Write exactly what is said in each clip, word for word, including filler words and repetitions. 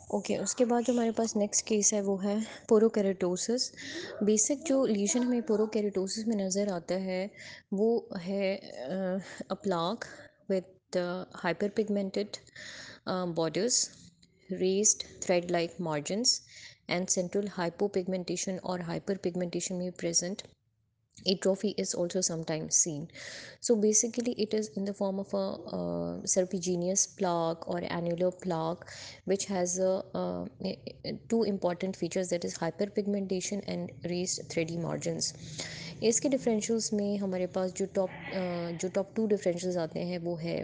Okay okay, उसके बाद जो हमारे पास नेक्स्ट केस है वो है पोरोकेरेटोसिस। बेसिक जो लीजन हमें पोरोकेरेटोसिस में नज़र आता है वो है a plaque with hyper pigmented borders, raised thread like margins and central hypopigmentation और हाइपर पिगमेंटेशन में present. Atrophy is also sometimes seen. So basically, it is in the form of a uh, serpiginous plaque or annular plaque, which has a, uh, two important features, that is hyperpigmentation and raised thready margins. इसके differentials में हमारे पास जो top जो top to differentials आते हैं वो है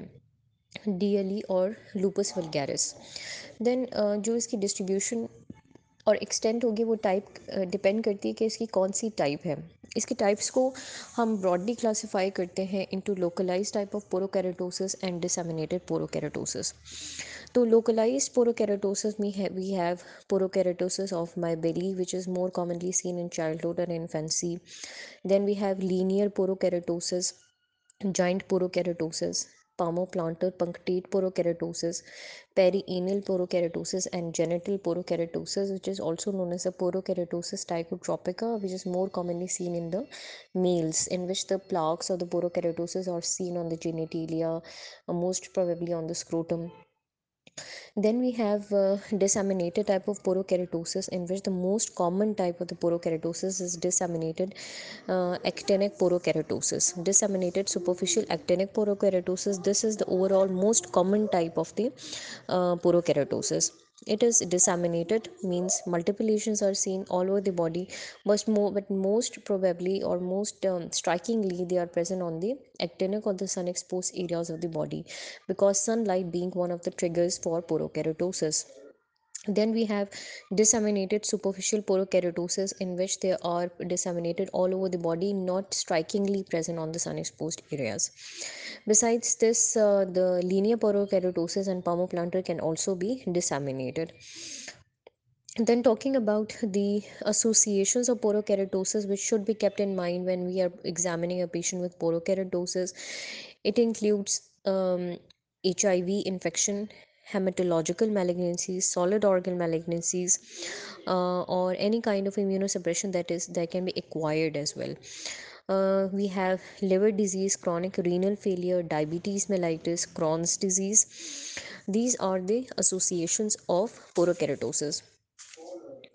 D L E और लूपस वल्गैरिस. देन जो इसकी डिस्ट्रीब्यूशन और एक्सटेंट होगी वो टाइप डिपेंड करती है कि इसकी कौन सी टाइप है. इसके टाइप्स को हम ब्रॉडली क्लासिफाई करते हैं into localize type of porokeratosis and disseminated porokeratosis. तो लोकलाइज पोरोकेरेटोसिस में है we have porokeratosis of Mibelli which is more commonly seen in childhood and infancy. Then we have linear porokeratosis, giant porokeratosis, palmoplantar punctate porokeratosis, perianal porokeratosis, and genital porokeratosis, which is also known as a porokeratosis tychotropica, which is more commonly seen in the males, in which the plaques of the porokeratosis are seen on the genitalia, uh, most probably on the scrotum. Then we have uh, disseminated type of porokeratosis, in which the most common type of the porokeratosis is disseminated uh, actinic porokeratosis. Disseminated superficial actinic porokeratosis. This is the overall most common type of the uh, porokeratosis. It is disseminated, means multiple lesions are seen all over the body, but more but most probably or most um, strikingly they are present on the actinic or the sun exposed areas of the body, because sunlight being one of the triggers for porokeratosis. Then we have disseminated superficial porokeratosis, in which they are disseminated all over the body, not strikingly present on the sun exposed areas. Besides this, uh, the linear porokeratosis and palmoplantar can also be disseminated. Then talking about the associations of porokeratosis which should be kept in mind when we are examining a patient with porokeratosis, it includes um, H I V infection, hematological malignancies, solid organ malignancies, uh, or any kind of immunosuppression that is that can be acquired as well. Uh, we have liver disease, chronic renal failure, diabetes mellitus, Crohn's disease. These are the associations of porokeratosis.